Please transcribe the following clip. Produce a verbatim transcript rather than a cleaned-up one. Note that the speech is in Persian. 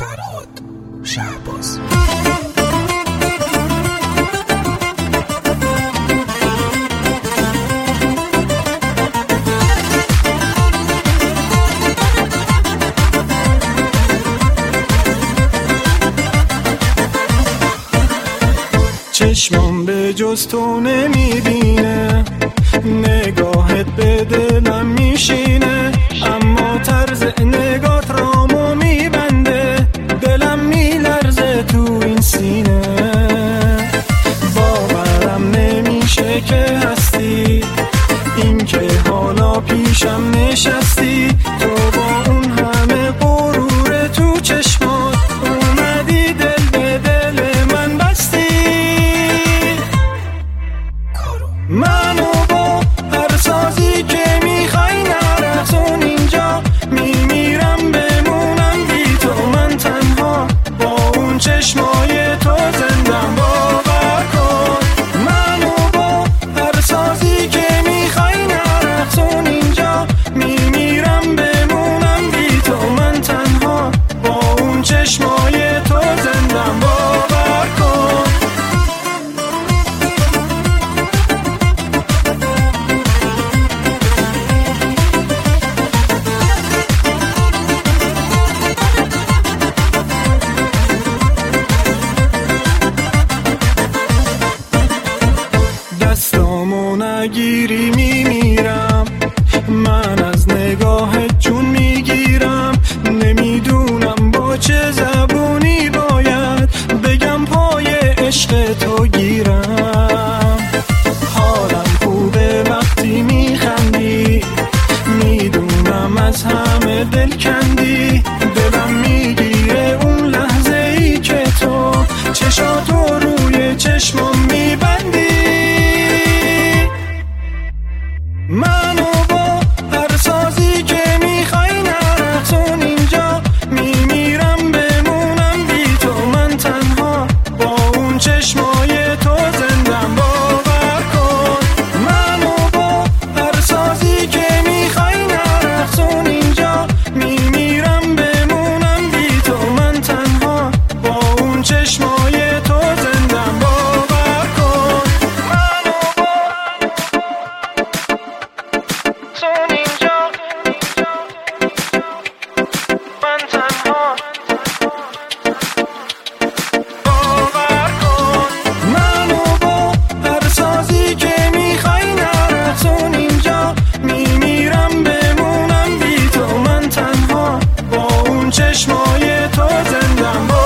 فرهاد شهباز. چشمام به جز تو نمیبینه، نگاهت به دلم میشینه، اما طرز نگات رامو میبنده، دلم میلرزه تو این سینه. باورم نمیشه که هستی، این که حالا پیشم نشستی، تو با اون همه غرور تو چشمات اومدی دل به دل من بستی. منو با هر سازی که میخوای نرسون اینجا، میمیرم بمونم بی تو من تنها، با اون چشمای تو زندم باور کن. منو با هر سازی که میخوای نرسون اینجا، میمیرم بمونم بی تو من تنها، با اون چشمای تو زندم باور کن. دستامو نگیری میمیرم، من از نگاهت جون میگیرم، نمیدونم با چه زبونی باید بگم پای عشق تو گیرم. حالم خوبه وقتی میخندی، میدونم از همه دل کندی، دلم میگیره اون لحظه ای که تو چشاتو روی چشمم میبندی. منو با هر سازی که میخوای نرسون اینجا، میمیرم بمونم بی تو من تنها، با اون چشمای تو زندم باور کن. منو با هر سازی که میخوای نرسون اینجا، میمیرم بمونم بی تو من تنها، با اون چشمای تو زندم باور کن. منو با اینجا من تنها باور کن. منو با هر سازی که میخوای نرسون اینجا، میمیرم بمونم بی تو من تنها، با اون چشمای تو زندم.